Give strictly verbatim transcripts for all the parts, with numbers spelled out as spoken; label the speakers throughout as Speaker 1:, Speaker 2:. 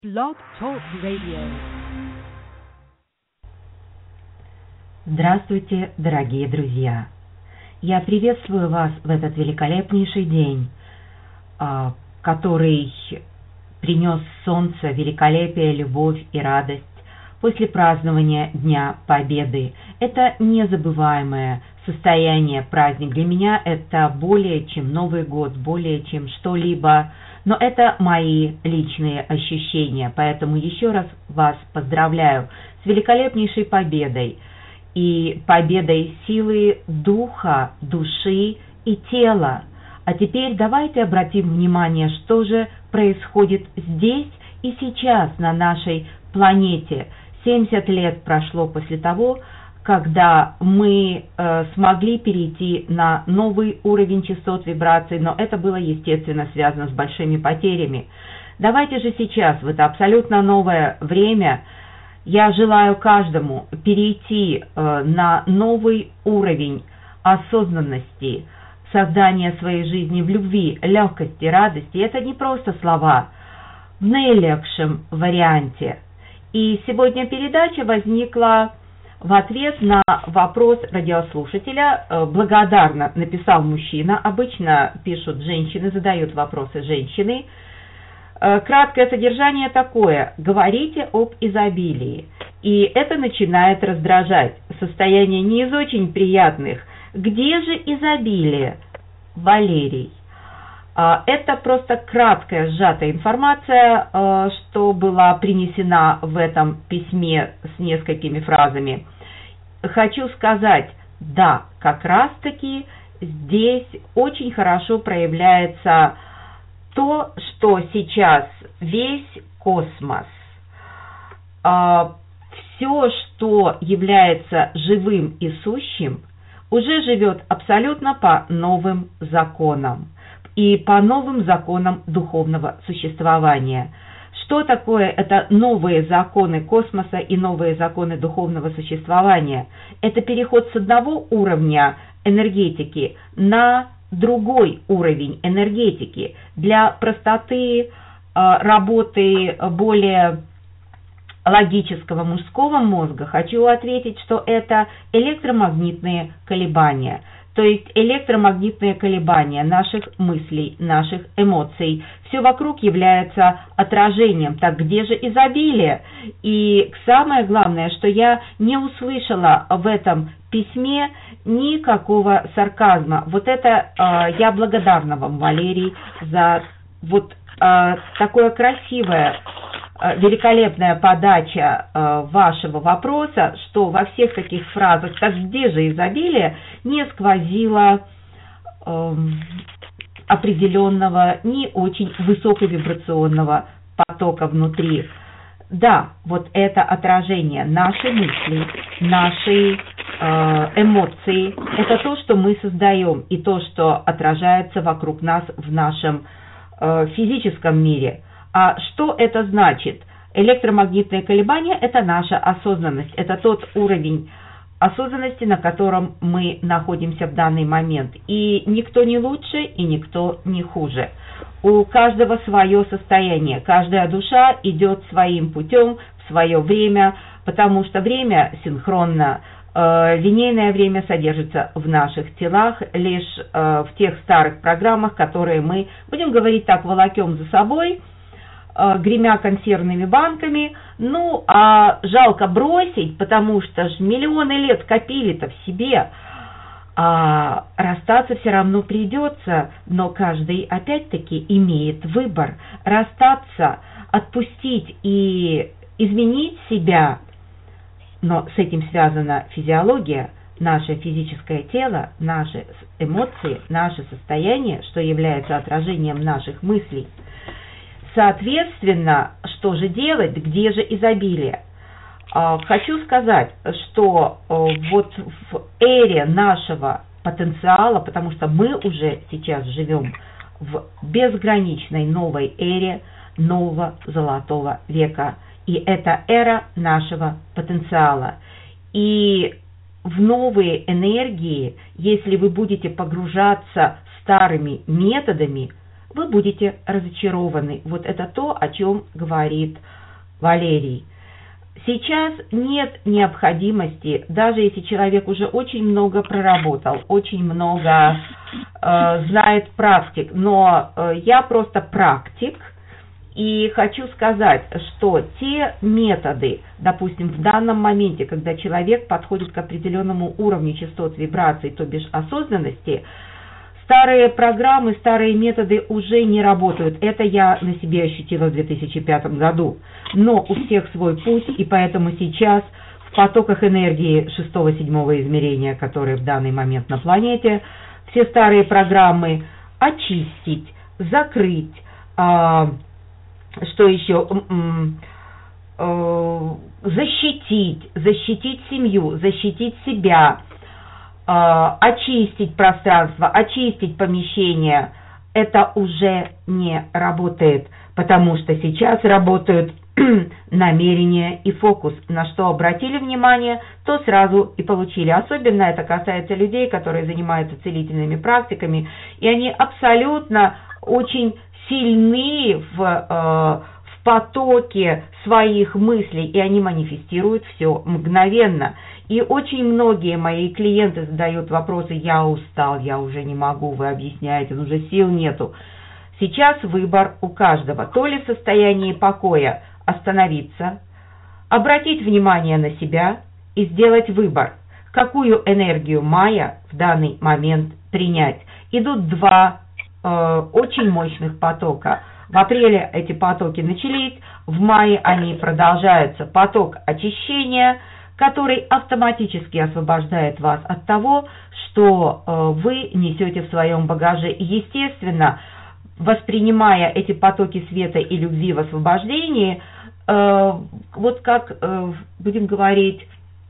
Speaker 1: Blog Talk Radio.
Speaker 2: Здравствуйте, дорогие друзья! Я приветствую вас в этот великолепнейший день, который принес солнце, великолепие, любовь и радость после празднования Дня Победы. Это незабываемое состояние, праздник. Для меня это более чем Новый год, более чем что-либо. Но это мои личные ощущения, поэтому еще раз вас поздравляю с великолепнейшей победой и победой силы духа, души и тела. А теперь давайте обратим внимание, что же происходит здесь и сейчас на нашей планете. семьдесят лет прошло после того, когда мы э, смогли перейти на новый уровень частот вибраций, но это было, естественно, связано с большими потерями. Давайте же сейчас, в это абсолютно новое время, я желаю каждому перейти э, на новый уровень осознанности, создания своей жизни в любви, легкости, радости. Это не просто слова, в наилегшем варианте. И сегодня передача возникла в ответ на вопрос радиослушателя. Благодарно написал мужчина. Обычно пишут женщины, задают вопросы женщины. Краткое содержание такое. Говорите об изобилии. И это начинает раздражать. Состояние не из очень приятных. Где же изобилие, Валерий? Это просто краткая сжатая информация, что была принесена в этом письме с несколькими фразами. Хочу сказать, да, как раз-таки здесь очень хорошо проявляется то, что сейчас весь космос, все, что является живым и сущим, уже живет абсолютно по новым законам. И по новым законам духовного существования. Что такое это новые законы космоса и новые законы духовного существования? Это переход с одного уровня энергетики на другой уровень энергетики. Для простоты работы более логического мужского мозга хочу ответить, что это электромагнитные колебания. То есть электромагнитные колебания наших мыслей, наших эмоций. Все вокруг является отражением. Так где же изобилие? И самое главное, что я не услышала в этом письме никакого сарказма. Вот это э, я благодарна вам, Валерий, за вот э, такое красивое, великолепная подача э, вашего вопроса, что во всех таких фразах «так где же изобилие» не сквозило э, определенного, не очень высоковибрационного потока внутри. Да, вот это отражение нашей мысли, нашей э, эмоции, это то, что мы создаем, и то, что отражается вокруг нас в нашем э, физическом мире. А что это значит? Электромагнитные колебания – это наша осознанность, это тот уровень осознанности, на котором мы находимся в данный момент. И никто не лучше, и никто не хуже. У каждого свое состояние, каждая душа идет своим путем в свое время, потому что время синхронно. Э, линейное время содержится в наших телах, лишь э, в тех старых программах, которые мы, будем говорить так, волокем за собой, гремя консервными банками, ну, а жалко бросить, потому что ж миллионы лет копили-то в себе, а расстаться все равно придется, но каждый опять-таки имеет выбор. Расстаться, отпустить и изменить себя, но с этим связана физиология, наше физическое тело, наши эмоции, наше состояние, что является отражением наших мыслей. Соответственно, что же делать, где же изобилие? Хочу сказать, что вот в эре нашего потенциала, потому что мы уже сейчас живем в безграничной новой эре нового золотого века, и это эра нашего потенциала. И в новые энергии, если вы будете погружаться старыми методами, вы будете разочарованы. Вот это то, о чем говорит Валерий. Сейчас нет необходимости, даже если человек уже очень много проработал, очень много э, знает практик, но э, я просто практик, и хочу сказать, что те методы, допустим, в данном моменте, когда человек подходит к определенному уровню частот вибраций, то бишь осознанности, старые программы, старые методы уже не работают. Это я на себе ощутила в две тысячи пятом году. Но у всех свой путь, и поэтому сейчас в потоках энергии шестого-седьмого измерения, которые в данный момент на планете, все старые программы очистить, закрыть, а, что еще, а, защитить, защитить семью, защитить себя, очистить пространство, очистить помещение, это уже не работает, потому что сейчас работают намерение и фокус. На что обратили внимание, то сразу и получили. Особенно это касается людей, которые занимаются целительными практиками, и они абсолютно очень сильны в, э, в потоке своих мыслей, и они манифестируют все мгновенно. И очень многие мои клиенты задают вопросы: я устал, я уже не могу, вы объясняете, уже сил нету. Сейчас выбор у каждого. То ли в состоянии покоя остановиться, обратить внимание на себя и сделать выбор, какую энергию мая в данный момент принять. Идут два э, очень мощных потока. В апреле эти потоки начались, в мае они продолжаются. Поток очищения, который автоматически освобождает вас от того, что э, вы несете в своем багаже. И, естественно, воспринимая эти потоки света и любви в освобождении, э, вот как, э, будем говорить,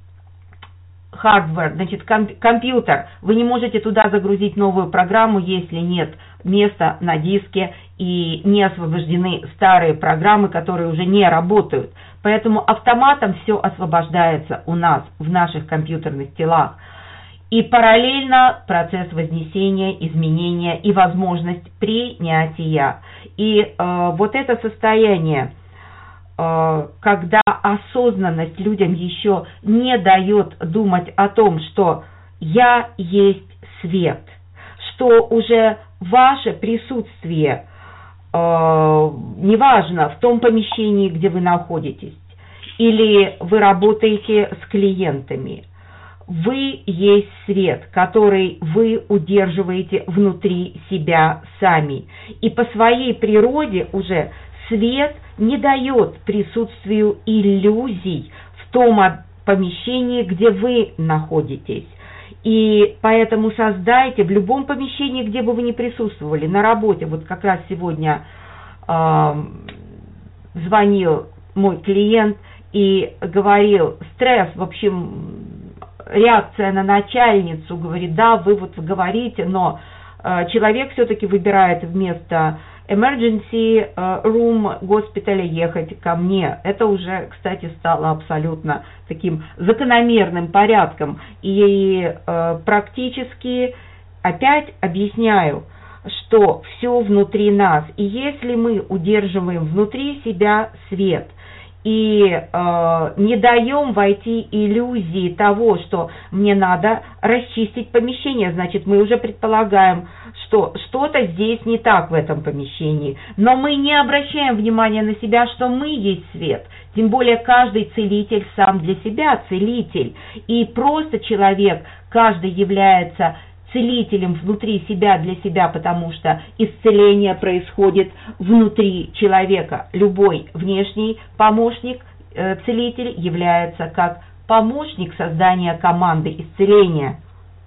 Speaker 2: hardware, значит, комп- компьютер, вы не можете туда загрузить новую программу, если нет места на диске и не освобождены старые программы, которые уже не работают. Поэтому автоматом все освобождается у нас в наших компьютерных телах. И параллельно процесс вознесения, изменения и возможность принятия. И э, вот это состояние, э, когда осознанность людям еще не дает думать о том, что я есть свет, что уже ваше присутствие, э, неважно, в том помещении, где вы находитесь, или вы работаете с клиентами, вы есть свет, который вы удерживаете внутри себя сами. И по своей природе уже свет не дает присутствию иллюзий в том помещении, где вы находитесь. И поэтому создайте в любом помещении, где бы вы ни присутствовали, на работе. Вот как раз сегодня э, звонил мой клиент и говорил: стресс, в общем, реакция на начальницу, говорит, да, вы вот говорите, но э, человек все-таки выбирает вместо emergency room госпиталя ехать ко мне. Это уже, кстати, стало абсолютно таким закономерным порядком. И э, практически опять объясняю, что все внутри нас. И если мы удерживаем внутри себя свет и э, не даем войти иллюзии того, что мне надо расчистить помещение, значит, мы уже предполагаем, что что-то здесь не так в этом помещении. Но мы не обращаем внимания на себя, что мы есть свет. Тем более каждый целитель сам для себя целитель. И просто человек, каждый является целителем внутри себя для себя, потому что исцеление происходит внутри человека. Любой внешний помощник, э, целитель, является как помощник создания команды исцеления.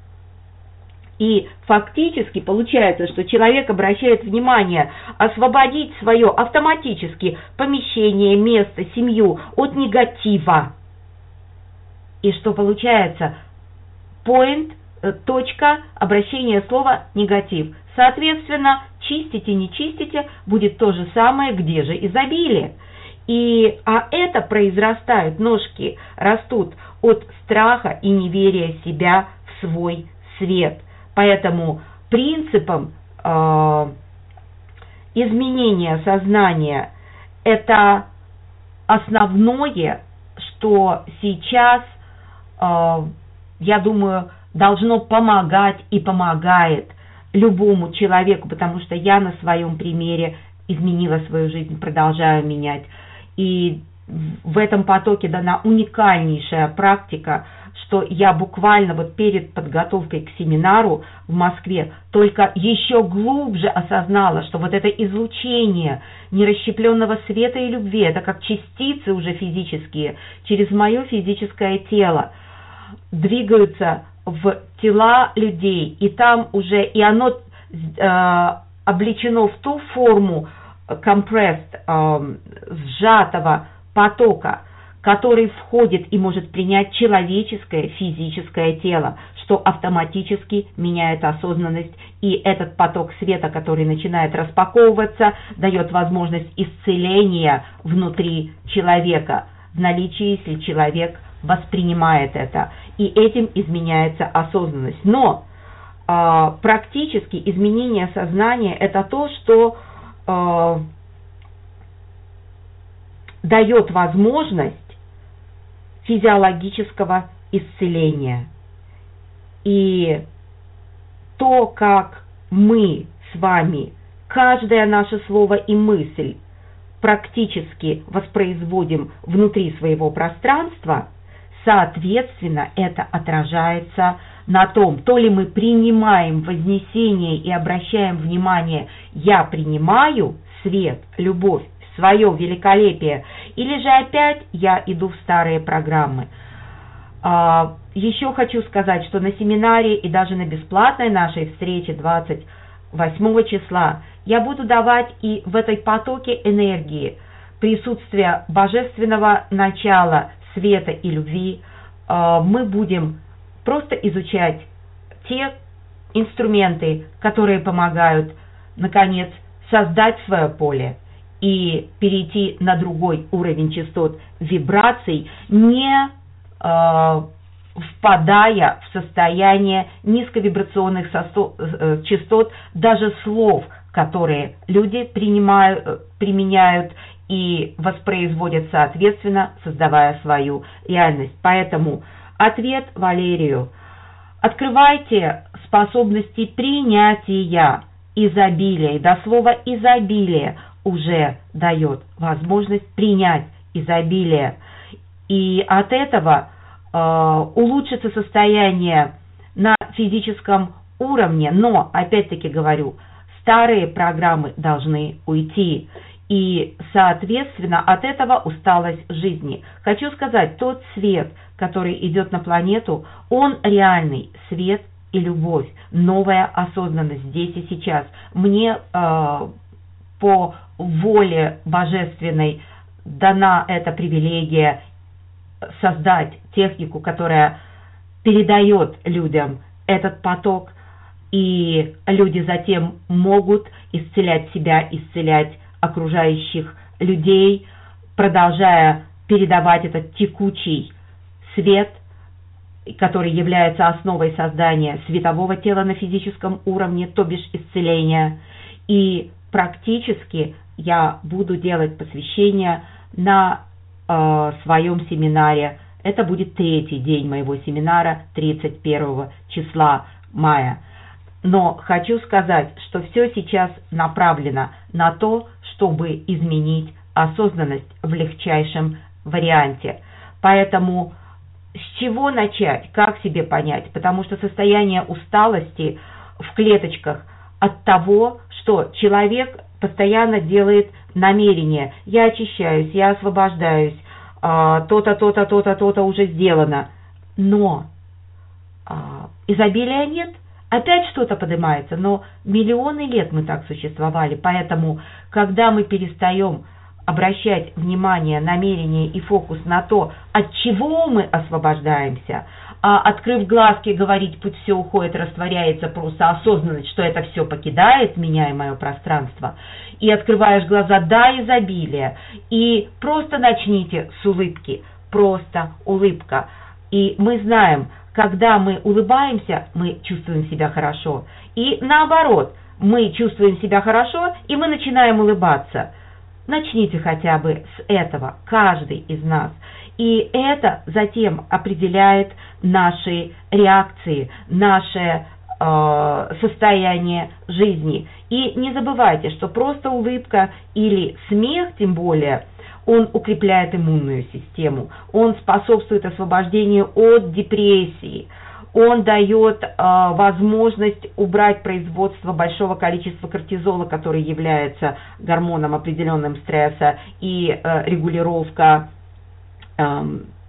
Speaker 2: И фактически получается, что человек обращает внимание освободить свое автоматически помещение, место, семью от негатива. И что получается? Point, точка обращения слова негатив. Соответственно, чистите, не чистите, будет то же самое, где же изобилие. И, а это произрастают, ножки растут от страха и неверия себя в свой свет. Поэтому принципом э, изменение сознания – это основное, что сейчас, э, я думаю, должно помогать и помогает любому человеку, потому что я на своем примере изменила свою жизнь, продолжаю менять. И в этом потоке дана уникальнейшая практика, что я буквально вот перед подготовкой к семинару в Москве только еще глубже осознала, что вот это излучение нерасщепленного света и любви, это как частицы уже физические, через мое физическое тело двигаются в тела людей, и там уже, и оно э, облечено в ту форму compressed, э, сжатого потока, который входит и может принять человеческое физическое тело, что автоматически меняет осознанность, и этот поток света, который начинает распаковываться, дает возможность исцеления внутри человека, в наличии, если человек воспринимает это, и этим изменяется осознанность. Но э, практически изменение сознания – это то, что э, дает возможность физиологического исцеления. И то, как мы с вами, каждое наше слово и мысль практически воспроизводим внутри своего пространства, соответственно, это отражается на том, то ли мы принимаем вознесение и обращаем внимание «я принимаю свет, любовь, свое великолепие», или же опять я иду в старые программы. Еще хочу сказать, что на семинаре и даже на бесплатной нашей встрече двадцать восьмого числа я буду давать и в этой потоке энергии присутствия божественного начала, света и любви. Мы будем просто изучать те инструменты, которые помогают, наконец, создать свое поле и перейти на другой уровень частот вибраций, не э, впадая в состояние низковибрационных состо, э, частот, даже слов, которые люди принимают, применяют и воспроизводят соответственно, создавая свою реальность. Поэтому ответ Валерию: открывайте способности принятия изобилия, и до слова изобилие уже дает возможность принять изобилие. И от этого э, улучшится состояние на физическом уровне, но, опять-таки говорю, старые программы должны уйти. И, соответственно, от этого усталость жизни. Хочу сказать, тот свет, который идет на планету, он реальный свет и любовь, новая осознанность здесь и сейчас. Мне э, по воле божественной дана эта привилегия создать технику, которая передает людям этот поток, и люди затем могут исцелять себя, исцелять окружающих людей, продолжая передавать этот текучий свет, который является основой создания светового тела на физическом уровне, то бишь исцеления. И практически я буду делать посвящение на э, своем семинаре. Это будет третий день моего семинара, тридцать первого числа мая. Но хочу сказать, что все сейчас направлено на то, чтобы изменить осознанность в легчайшем варианте. Поэтому с чего начать, как себе понять? Потому что состояние усталости в клеточках от того, что человек постоянно делает намерение: я очищаюсь, я освобождаюсь, то-то, то-то, то-то, то-то уже сделано. Но изобилия нет. Опять что-то поднимается, но миллионы лет мы так существовали, поэтому, когда мы перестаем обращать внимание, намерение и фокус на то, от чего мы освобождаемся, а открыв глазки, говорить, пусть все уходит, растворяется, просто осознанность, что это все покидает меня и мое пространство, и открываешь глаза, да, изобилие, и просто начните с улыбки, просто улыбка, и мы знаем, когда мы улыбаемся, мы чувствуем себя хорошо. И наоборот, мы чувствуем себя хорошо, и мы начинаем улыбаться. Начните хотя бы с этого, каждый из нас. И это затем определяет наши реакции, наше э, состояние жизни. И не забывайте, что просто улыбка или смех, тем более, он укрепляет иммунную систему, он способствует освобождению от депрессии, он дает э, возможность убрать производство большого количества кортизола, который является гормоном определенным стресса, и э, регулировка э,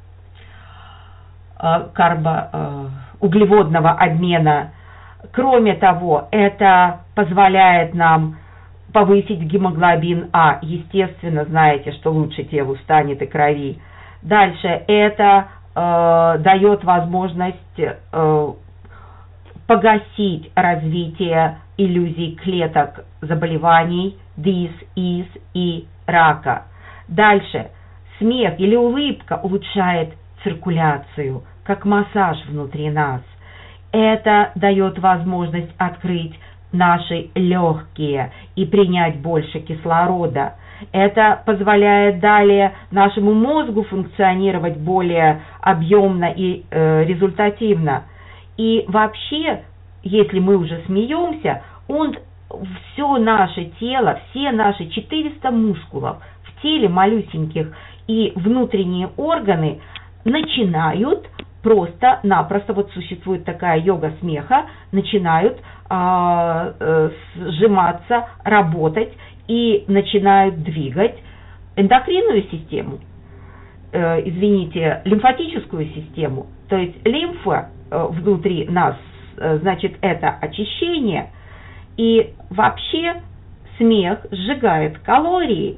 Speaker 2: э, карбо, э, углеводного обмена. Кроме того, это позволяет нам повысить гемоглобин А. Естественно, знаете, что лучше телу станет и крови. Дальше это э, дает возможность э, погасить развитие иллюзий клеток заболеваний, дис-из и рака. Дальше смех или улыбка улучшает циркуляцию, как массаж внутри нас. Это дает возможность открыть наши легкие и принять больше кислорода. Это позволяет далее нашему мозгу функционировать более объемно и э, результативно. И вообще, если мы уже смеемся, он все наше тело, все наши четыреста мускулов в теле малюсеньких и внутренние органы начинают просто-напросто, вот существует такая йога смеха, начинают э, э, сжиматься, работать и начинают двигать эндокринную систему, э, извините, лимфатическую систему. То есть лимфа э, внутри нас, э, значит, это очищение. И вообще смех сжигает калории.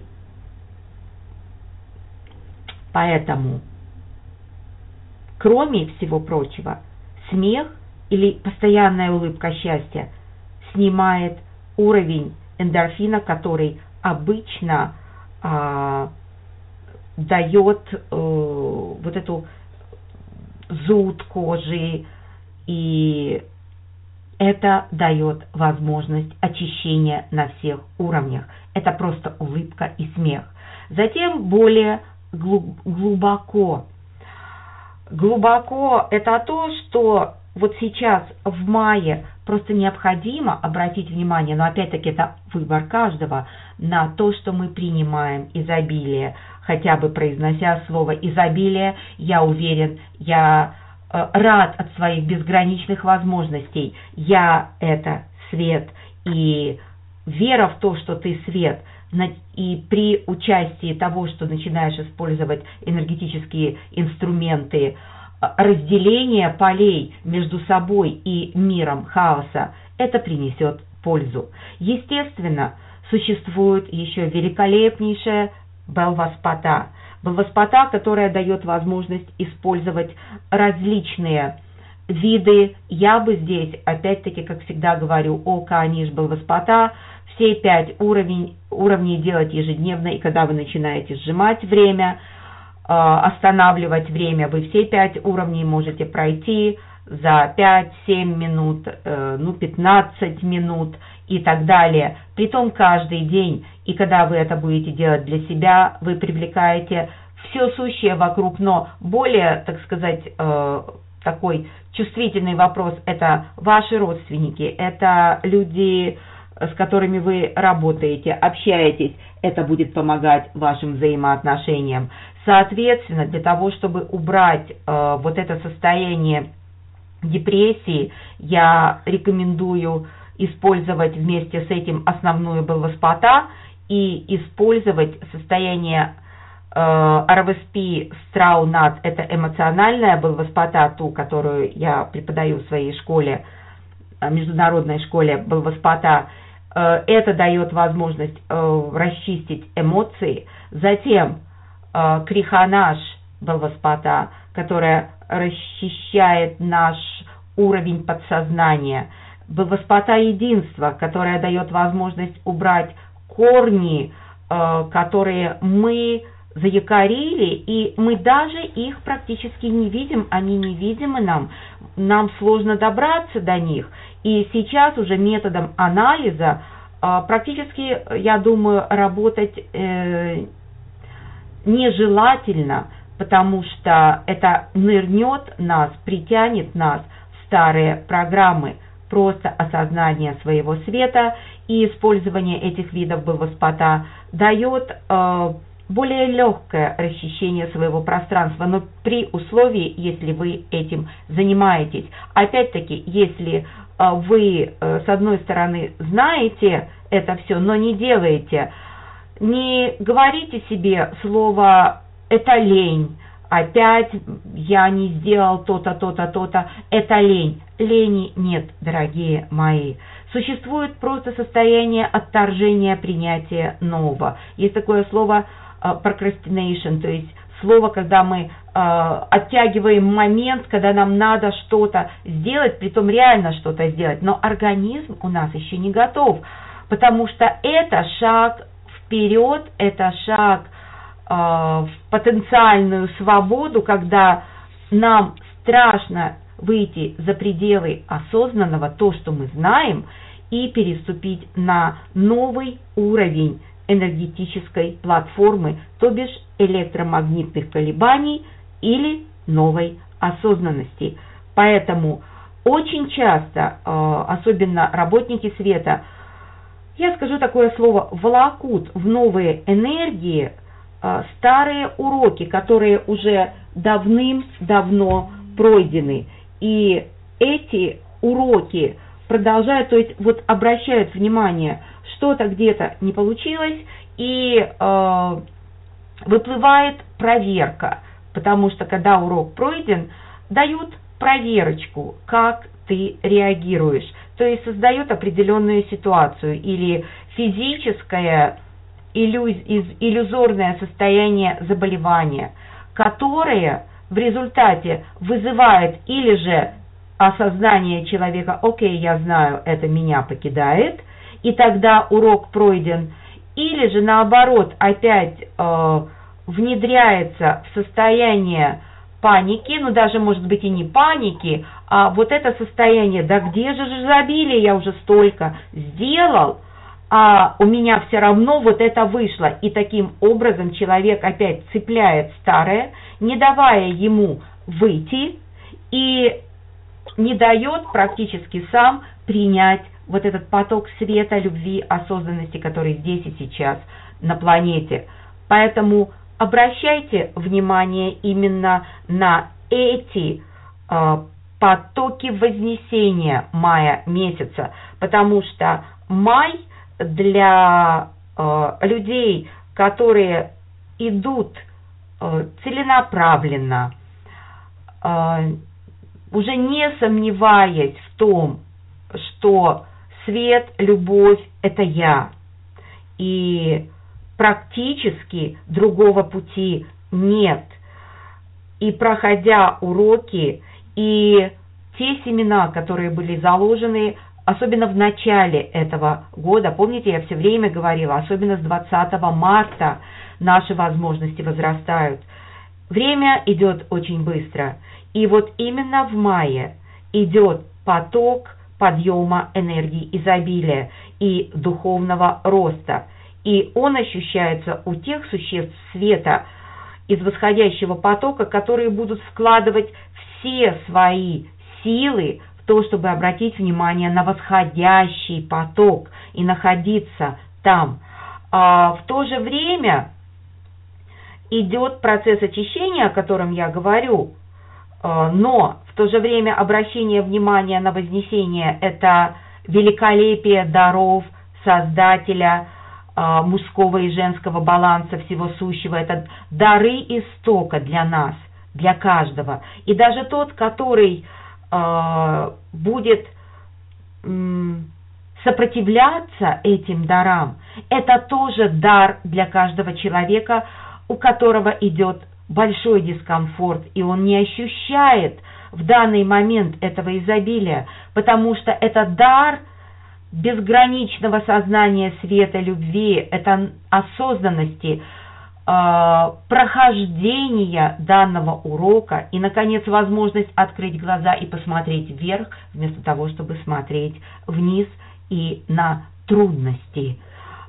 Speaker 2: Поэтому, кроме всего прочего, смех или постоянная улыбка счастья снимает уровень эндорфина, который обычно а, дает а, вот эту зуд кожи, и это дает возможность очищения на всех уровнях. Это просто улыбка и смех. Затем более глубоко. Глубоко это то, что вот сейчас в мае просто необходимо обратить внимание, но опять-таки это выбор каждого, на то, что мы принимаем изобилие. Хотя бы произнося слово изобилие, я уверен, я э, рад от своих безграничных возможностей. Я это свет, и вера в то, что ты свет, и при участии того, что начинаешь использовать энергетические инструменты, разделение полей между собой и миром хаоса, это принесет пользу. Естественно, существует еще великолепнейшая Белваспата. Белваспата, которая дает возможность использовать различные виды. Я бы здесь, опять-таки, как всегда говорю, о Кааниш Белваспата, все пять уровней, уровней делать ежедневно, и когда вы начинаете сжимать время, останавливать время, вы все пять уровней можете пройти за пять-семь минут, ну пятнадцать минут и так далее. Притом каждый день, и когда вы это будете делать для себя, вы привлекаете все сущее вокруг, но более, так сказать, такой чувствительный вопрос – это ваши родственники, это люди, с которыми вы работаете, общаетесь, это будет помогать вашим взаимоотношениям. Соответственно, для того, чтобы убрать э, вот это состояние депрессии, я рекомендую использовать вместе с этим основную Белваспата и использовать состояние э, ар ви эс пи Страунат, это эмоциональная Белваспата, ту, которую я преподаю в своей школе, международной школе Белваспата. Э, это дает возможность э, расчистить эмоции. Затем Криханаш Белваспата, которая расчищает наш уровень подсознания. Белваспата единства, которая дает возможность убрать корни, которые мы заякорили, и мы даже их практически не видим, они невидимы нам, нам сложно добраться до них. И сейчас уже методом анализа э, практически, я думаю, работать э, нежелательно, потому что это нырнет нас, притянет нас в старые программы. Просто осознание своего света и использование этих видов Бхаваспата дает э, более легкое расчищение своего пространства, но при условии, если вы этим занимаетесь. Опять-таки, если э, вы э, с одной стороны знаете это все, но не делаете, не говорите себе слово «это лень», опять я не сделал то-то, то-то, то-то, это лень. Лени нет, дорогие мои. Существует просто состояние отторжения принятия нового. Есть такое слово uh, procrastination, то есть слово, когда мы uh, оттягиваем момент, когда нам надо что-то сделать, притом реально что-то сделать, но организм у нас еще не готов, потому что это шаг вперед, это шаг в потенциальную свободу, когда нам страшно выйти за пределы осознанного, то, что мы знаем, и переступить на новый уровень энергетической платформы, то бишь электромагнитных колебаний или новой осознанности. Поэтому очень часто, особенно работники света, я скажу такое слово, волокут в новые энергии старые уроки, которые уже давным-давно пройдены. И эти уроки продолжают, то есть вот обращают внимание, что-то где-то не получилось, и э, выплывает проверка, потому что когда урок пройден, дают проверочку, как ты реагируешь, то есть создают определенную ситуацию или физическое иллюзорное состояние заболевания, которое в результате вызывает или же осознание человека, окей, я знаю, это меня покидает, и тогда урок пройден, или же наоборот опять э, внедряется в состояние паники, ну даже может быть и не паники, а вот это состояние, да где же же изобилие, я уже столько сделал, а у меня все равно вот это вышло. И таким образом человек опять цепляет старое, не давая ему выйти, и не дает практически сам принять вот этот поток света, любви, осознанности, который здесь и сейчас на планете. Поэтому обращайте внимание именно на эти э, потоки вознесения мая месяца, потому что май для э, людей, которые идут э, целенаправленно, э, уже не сомневаясь в том, что свет, любовь – это я, и практически другого пути нет. И проходя уроки, и те семена, которые были заложены, особенно в начале этого года, помните, я все время говорила, особенно с двадцатого марта наши возможности возрастают. Время идет очень быстро, и вот именно в мае идет поток подъема энергии изобилия и духовного роста, и он ощущается у тех существ света из восходящего потока, которые будут вкладывать все свои силы в то, чтобы обратить внимание на восходящий поток и находиться там. А в то же время идет процесс очищения, о котором я говорю, но в то же время обращение внимания на вознесение – это великолепие даров Создателя, мужского и женского баланса всего сущего, это дары истока для нас, для каждого. И даже тот, который э, будет э, сопротивляться этим дарам, это тоже дар для каждого человека, у которого идет большой дискомфорт, и он не ощущает в данный момент этого изобилия, потому что это дар безграничного сознания света, любви, это осознанности, прохождения данного урока и, наконец, возможность открыть глаза и посмотреть вверх, вместо того, чтобы смотреть вниз и на трудности.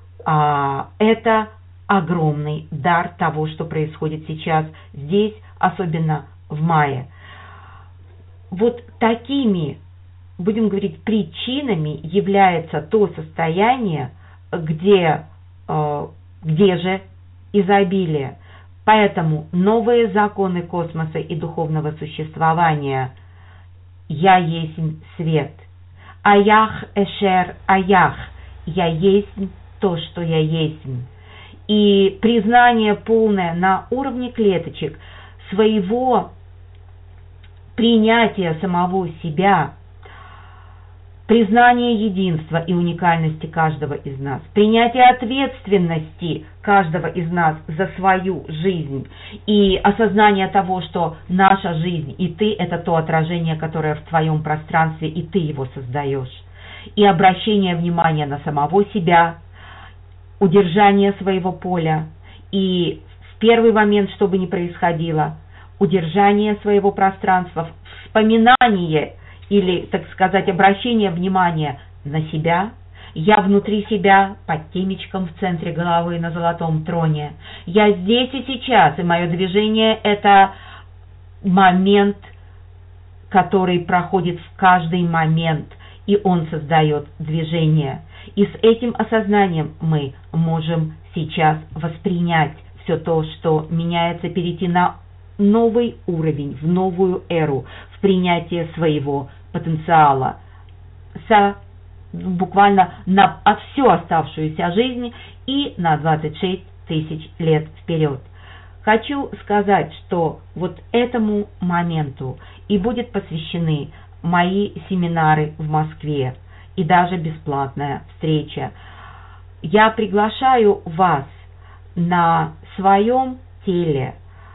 Speaker 2: Это огромный дар того, что происходит сейчас здесь, особенно в мае. Вот такими, будем говорить, причинами является то состояние, где, где же изобилие. Поэтому новые законы космоса и духовного существования «Я есть свет», «Аях эшер аях», «Я есть то, что я есть». И признание полное на уровне клеточек своего принятия самого себя, признание единства и уникальности каждого из нас, принятие ответственности каждого из нас за свою жизнь и осознание того, что наша жизнь и ты – это то отражение, которое в твоем пространстве, и ты его создаешь. И обращение внимания на самого себя, удержание своего поля и в первый момент, что бы ни происходило, удержание своего пространства, вспоминание или, так сказать, обращение внимания на себя. Я внутри себя, под темечком в центре головы на золотом троне. Я здесь и сейчас, и мое движение – это момент, который проходит в каждый момент, и он создает движение. И с этим осознанием мы можем сейчас воспринять все то, что меняется, перейти на новый уровень, в новую эру, в принятие своего потенциала, со, буквально на от всю оставшуюся жизнь и на двадцать шесть тысяч лет вперед. Хочу сказать, что вот этому моменту и будут посвящены мои семинары в Москве, и даже бесплатная встреча. Я приглашаю вас на своем теле,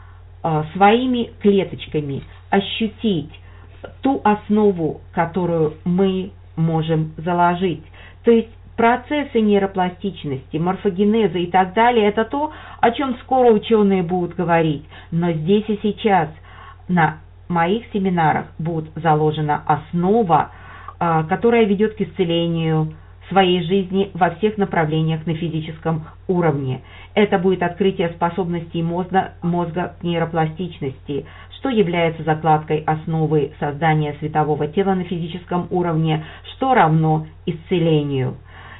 Speaker 2: своими клеточками ощутить ту основу, которую мы можем заложить. То есть процессы нейропластичности, морфогенеза и так далее – это то, о чем скоро ученые будут говорить. Но здесь и сейчас на моих семинарах будет заложена основа, которая ведет к исцелению своей жизни во всех направлениях на физическом уровне. Это будет открытие способностей мозга, мозга к нейропластичности, что является закладкой основы создания светового тела на физическом уровне, что равно исцелению.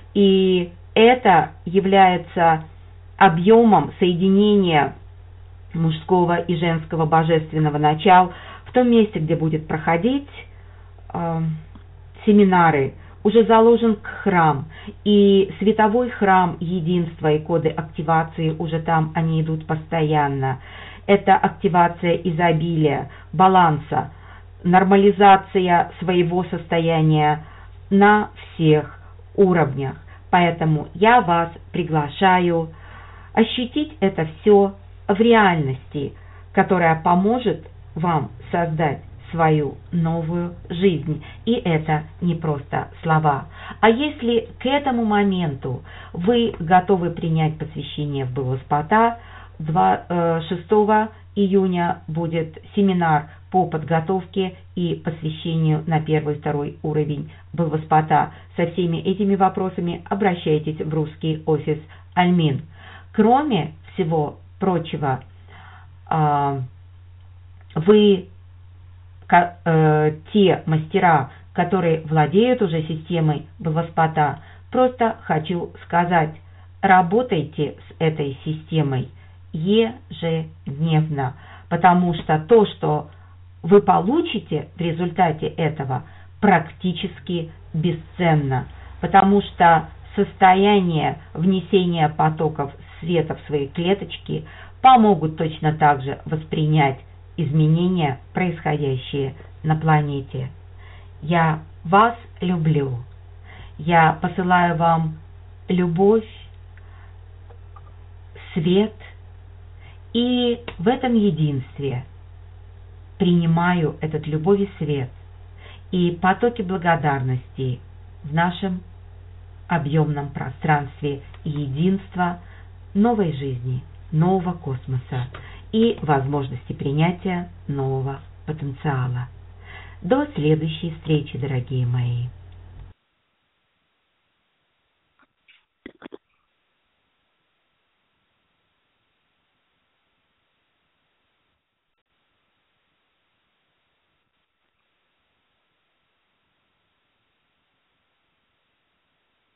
Speaker 2: И это является объемом соединения мужского и женского божественного начала в том месте, где будет проходить э, семинары, уже заложен храм, и световой храм единства и коды активации уже там, они идут постоянно. Это активация изобилия, баланса, нормализация своего состояния на всех уровнях. Поэтому я вас приглашаю ощутить это все в реальности, которая поможет вам создать свою новую жизнь. И это не просто слова. А если к этому моменту вы готовы принять посвящение в Бхаваспата, шестого июня будет семинар по подготовке и посвящению на первый и второй уровень Бхаваспата. Со всеми этими вопросами обращайтесь в русский офис Альмин. Кроме всего прочего, вы те мастера, которые владеют уже системой Бхаваспата, просто хочу сказать, работайте с этой системой ежедневно, потому что то, что вы получите в результате этого, практически бесценно, потому что состояние внесения потоков света в свои клеточки помогут точно так же воспринять изменения, происходящие на планете. Я вас люблю. Я посылаю вам любовь, свет, и в этом единстве принимаю этот любовь и свет и потоки благодарности в нашем объемном пространстве единства новой жизни нового космоса и возможности принятия нового потенциала. До следующей встречи, дорогие мои!